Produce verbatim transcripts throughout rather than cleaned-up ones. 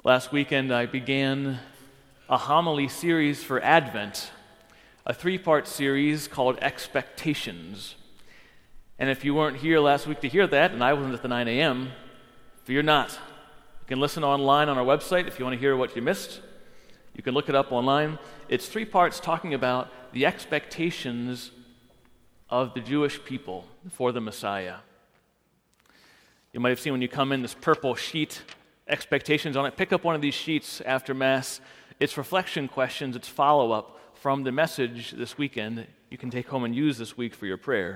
Last weekend, I began a homily series for Advent, a three-part series called Expectations. And if you weren't here last week to hear that, and I wasn't at the nine a.m., fear not. You can listen online on our website if you want to hear what you missed. You can look it up online. It's three parts talking about the expectations of the Jewish people for the Messiah. You might have seen when you come in this purple sheet, expectations on it. Pick up one of these sheets after Mass. It's reflection questions, it's follow-up from the message this weekend you can take home and use this week for your prayer.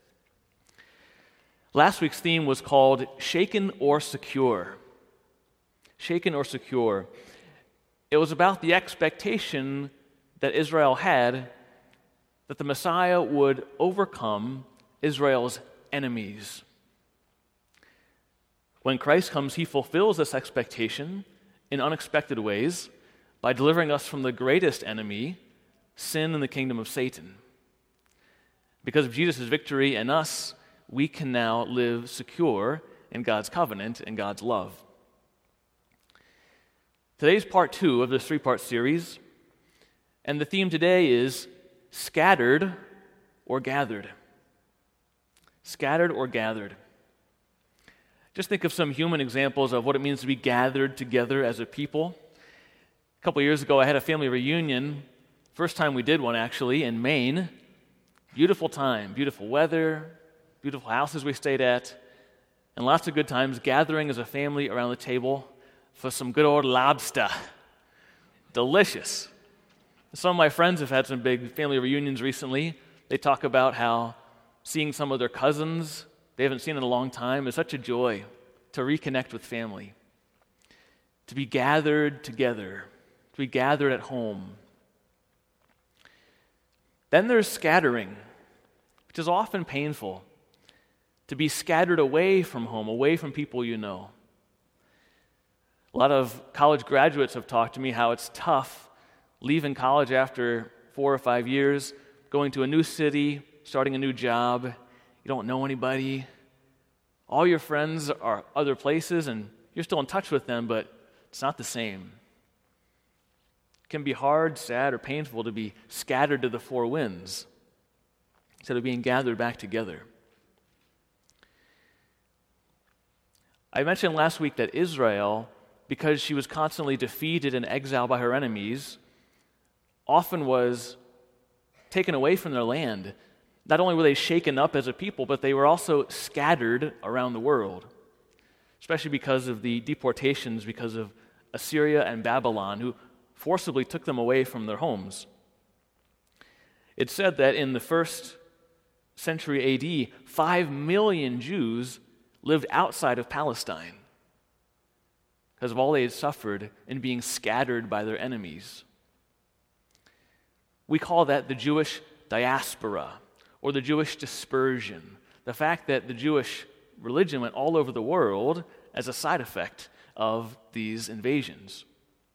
Last week's theme was called Shaken or Secure. Shaken or Secure. It was about the expectation that Israel had that the Messiah would overcome Israel's enemies. When Christ comes, he fulfills this expectation in unexpected ways by delivering us from the greatest enemy, sin and the kingdom of Satan. Because of Jesus' victory in us, we can now live secure in God's covenant and God's love. Today's part two of this three-part series, and the theme today is scattered or gathered. Scattered or gathered. Just think of some human examples of what it means to be gathered together as a people. A couple years ago, I had a family reunion. First time we did one, actually, in Maine. Beautiful time, beautiful weather, beautiful houses we stayed at, and lots of good times gathering as a family around the table for some good old lobster. Delicious. Some of my friends have had some big family reunions recently. They talk about how seeing some of their cousins they haven't seen in a long time is such a joy to reconnect with family, to be gathered together, to be gathered at home. Then there's scattering, which is often painful, to be scattered away from home, away from people you know. A lot of college graduates have talked to me how it's tough leaving college after four or five years, going to a new city, starting a new job. You don't know anybody. All your friends are other places, and you're still in touch with them, but it's not the same. It can be hard, sad, or painful to be scattered to the four winds instead of being gathered back together. I mentioned last week that Israel, because she was constantly defeated and exiled by her enemies, often was taken away from their land. Not only were they shaken up as a people, but they were also scattered around the world, especially because of the deportations because of Assyria and Babylon, who forcibly took them away from their homes. It's said that in the first century A D, five million Jews lived outside of Palestine because of all they had suffered in being scattered by their enemies. We call that the Jewish diaspora, or the Jewish dispersion, the fact that the Jewish religion went all over the world as a side effect of these invasions.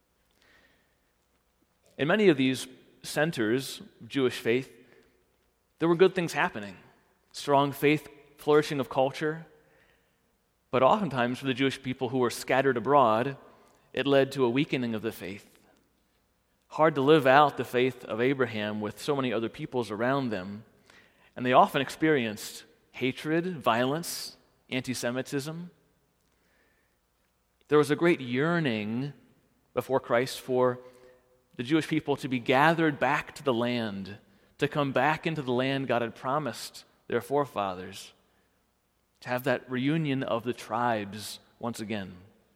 In many of these centers of Jewish faith, there were good things happening, strong faith, flourishing of culture, but oftentimes for the Jewish people who were scattered abroad, it led to a weakening of the faith. Hard to live out the faith of Abraham with so many other peoples around them. And they often experienced hatred, violence, anti-Semitism. There was a great yearning before Christ for the Jewish people to be gathered back to the land, to come back into the land God had promised their forefathers, to have that reunion of the tribes once again.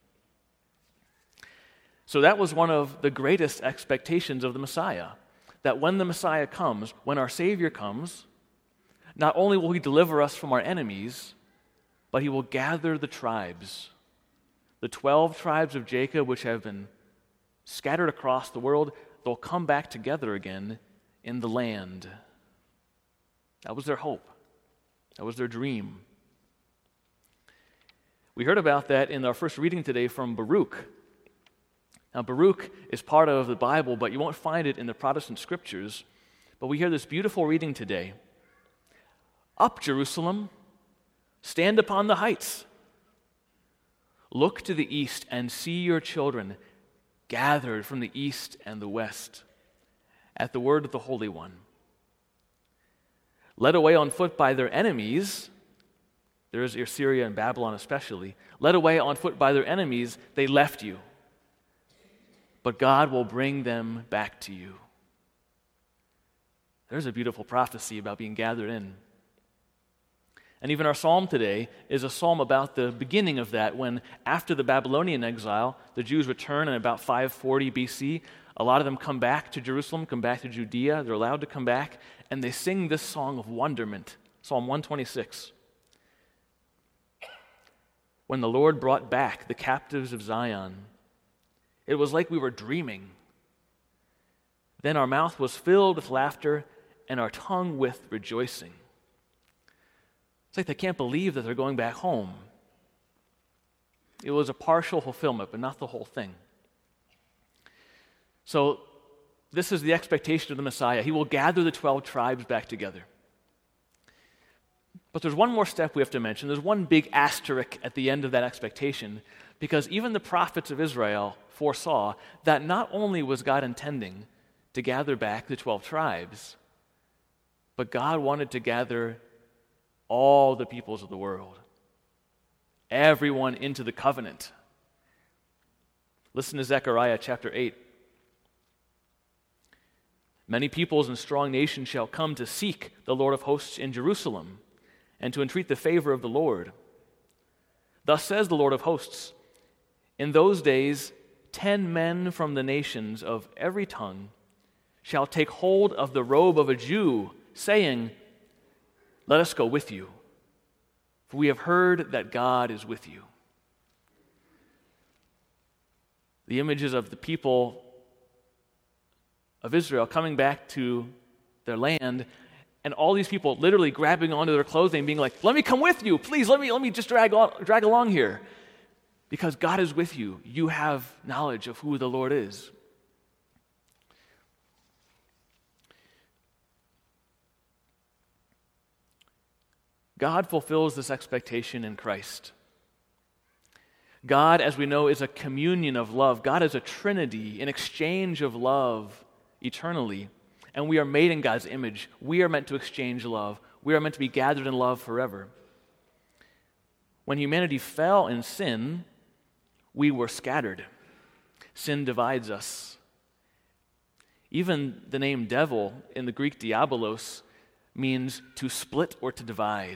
So that was one of the greatest expectations of the Messiah, that when the Messiah comes, when our Savior comes, not only will he deliver us from our enemies, but he will gather the tribes, the twelve tribes of Jacob, which have been scattered across the world. They'll come back together again in the land. That was their hope. That was their dream. We heard about that in our first reading today from Baruch. Now, Baruch is part of the Bible, but you won't find it in the Protestant scriptures. But we hear this beautiful reading today. Up, Jerusalem, stand upon the heights. Look to the east and see your children gathered from the east and the west at the word of the Holy One. Led away on foot by their enemies, there is Assyria and Babylon especially, led away on foot by their enemies, they left you. But God will bring them back to you. There's a beautiful prophecy about being gathered in. And even our psalm today is a psalm about the beginning of that, when after the Babylonian exile, the Jews return in about five forty B C. A lot of them come back to Jerusalem, come back to Judea. They're allowed to come back, and they sing this song of wonderment, Psalm one twenty-six. When the Lord brought back the captives of Zion, it was like we were dreaming. Then our mouth was filled with laughter and our tongue with rejoicing. It's like they can't believe that they're going back home. It was a partial fulfillment, but not the whole thing. So this is the expectation of the Messiah. He will gather the twelve tribes back together. But there's one more step we have to mention. There's one big asterisk at the end of that expectation, because even the prophets of Israel foresaw that not only was God intending to gather back the twelve tribes, but God wanted to gather all the peoples of the world, everyone into the covenant. Listen to Zechariah chapter eight. Many peoples and strong nations shall come to seek the Lord of hosts in Jerusalem and to entreat the favor of the Lord. Thus says the Lord of hosts, in those days ten men from the nations of every tongue shall take hold of the robe of a Jew, saying, let us go with you, for we have heard that God is with you. The images of the people of Israel coming back to their land, and all these people literally grabbing onto their clothing and being like, let me come with you, please, let me, let me just drag, on, drag along here. Because God is with you. You have knowledge of who the Lord is. God fulfills this expectation in Christ. God, as we know, is a communion of love. God is a trinity, an exchange of love eternally. And we are made in God's image. We are meant to exchange love. We are meant to be gathered in love forever. When humanity fell in sin, we were scattered. Sin divides us. Even the name devil in the Greek diabolos means to split or to divide.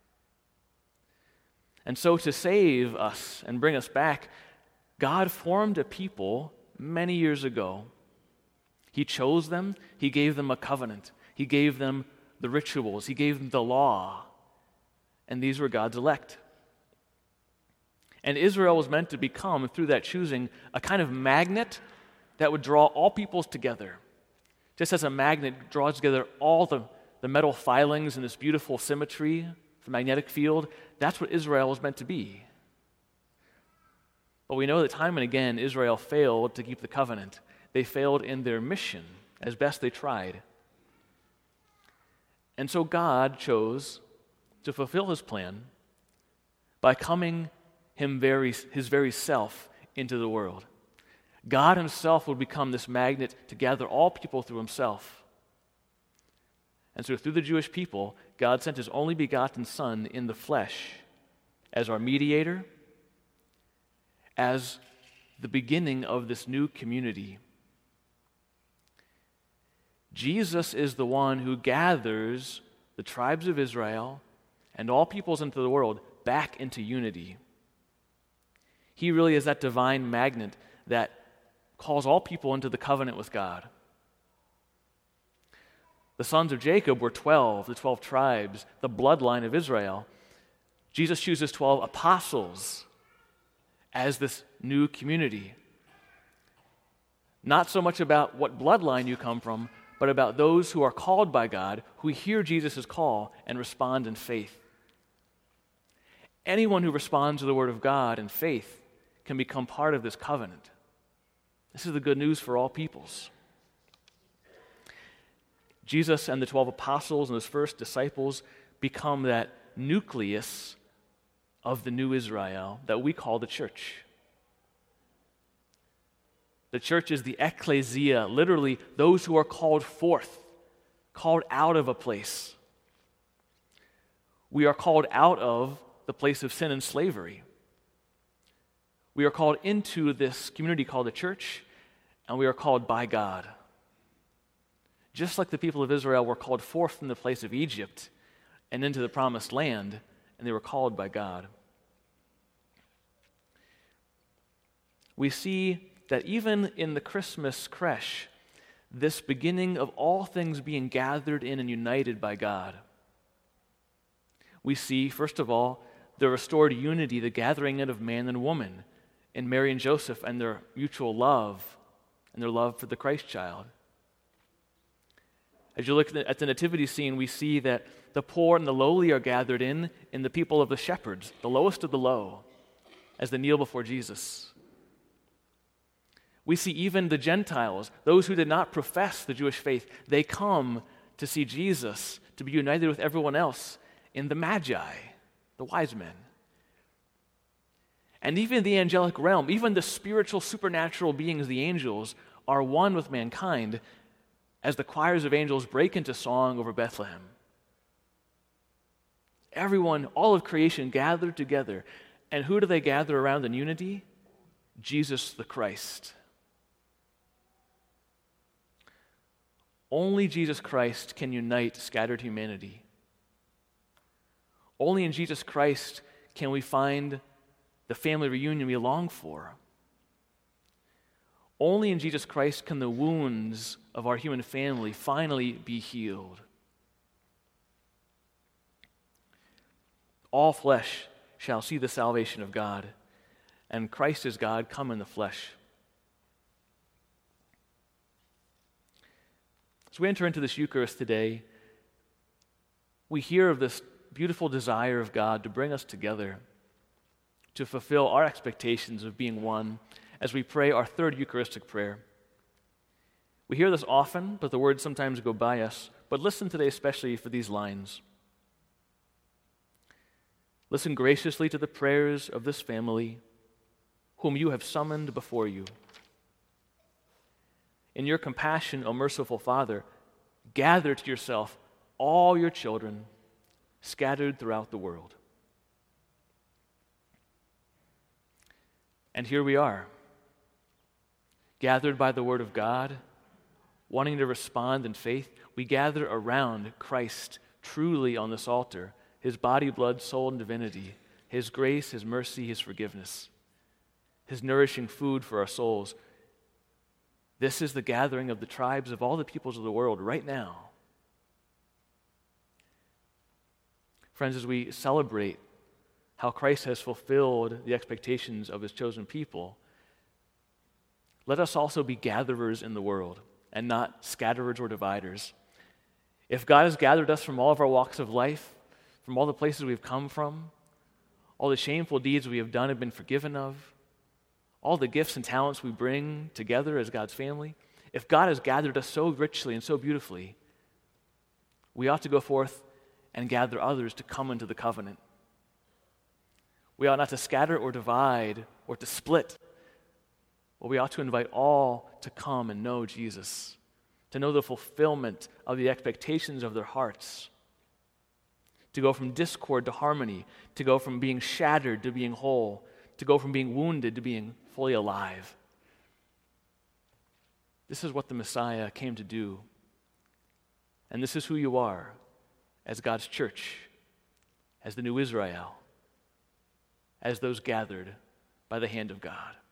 And so to save us and bring us back, God formed a people many years ago. He chose them. He gave them a covenant. He gave them the rituals. He gave them the law. And these were God's elect. And Israel was meant to become, through that choosing, a kind of magnet that would draw all peoples together. Just as a magnet draws together all the, the metal filings in this beautiful symmetry, the magnetic field, that's what Israel was meant to be. But we know that time and again, Israel failed to keep the covenant. They failed in their mission as best they tried. And so God chose to fulfill his plan by coming him very, his very self into the world. God himself would become this magnet to gather all people through himself. And so through the Jewish people, God sent his only begotten Son in the flesh as our mediator, as the beginning of this new community. Jesus is the one who gathers the tribes of Israel and all peoples into the world back into unity. He really is that divine magnet that calls all people into the covenant with God. The sons of Jacob were twelve, the twelve tribes, the bloodline of Israel. Jesus chooses twelve apostles as this new community. Not so much about what bloodline you come from, but about those who are called by God, who hear Jesus' call and respond in faith. Anyone who responds to the word of God in faith can become part of this covenant. This is the good news for all peoples. Jesus and the twelve apostles and his first disciples become that nucleus of the new Israel that we call the church. The church is the ecclesia, literally those who are called forth, called out of a place. We are called out of the place of sin and slavery. We are called into this community called the church, and we are called by God. Just like the people of Israel were called forth from the place of Egypt and into the promised land, and they were called by God. We see that even in the Christmas creche, this beginning of all things being gathered in and united by God. We see, first of all, the restored unity, the gathering in of man and woman, in Mary and Joseph and their mutual love and their love for the Christ child. As you look at the, at the nativity scene, we see that the poor and the lowly are gathered in, in the people of the shepherds, the lowest of the low, as they kneel before Jesus. We see even the Gentiles, those who did not profess the Jewish faith, they come to see Jesus, to be united with everyone else in the Magi, the wise men. And even the angelic realm, even the spiritual, supernatural beings, the angels, are one with mankind as the choirs of angels break into song over Bethlehem. Everyone, all of creation gathered together. And who do they gather around in unity? Jesus the Christ. Only Jesus Christ can unite scattered humanity. Only in Jesus Christ can we find the family reunion we long for. Only in Jesus Christ can the wounds of our human family finally be healed. All flesh shall see the salvation of God, and Christ is God come in the flesh. As we enter into this Eucharist today, we hear of this beautiful desire of God to bring us together, to fulfill our expectations of being one as we pray our third Eucharistic prayer. We hear this often, but the words sometimes go by us. But listen today especially for these lines. Listen graciously to the prayers of this family, whom you have summoned before you. In your compassion, O merciful Father, gather to yourself all your children scattered throughout the world. And here we are, gathered by the Word of God, wanting to respond in faith. We gather around Christ truly on this altar, His body, blood, soul, and divinity, His grace, His mercy, His forgiveness, His nourishing food for our souls. This is the gathering of the tribes of all the peoples of the world right now. Friends, as we celebrate how Christ has fulfilled the expectations of His chosen people, let us also be gatherers in the world and not scatterers or dividers. If God has gathered us from all of our walks of life, from all the places we've come from, all the shameful deeds we have done have been forgiven of, all the gifts and talents we bring together as God's family, if God has gathered us so richly and so beautifully, we ought to go forth and gather others to come into the covenant. We ought not to scatter or divide or to split, but we ought to invite all to come and know Jesus, to know the fulfillment of the expectations of their hearts, to go from discord to harmony, to go from being shattered to being whole, to go from being wounded to being fully alive. This is what the Messiah came to do. And this is who you are as God's church, as the new Israel, as those gathered by the hand of God.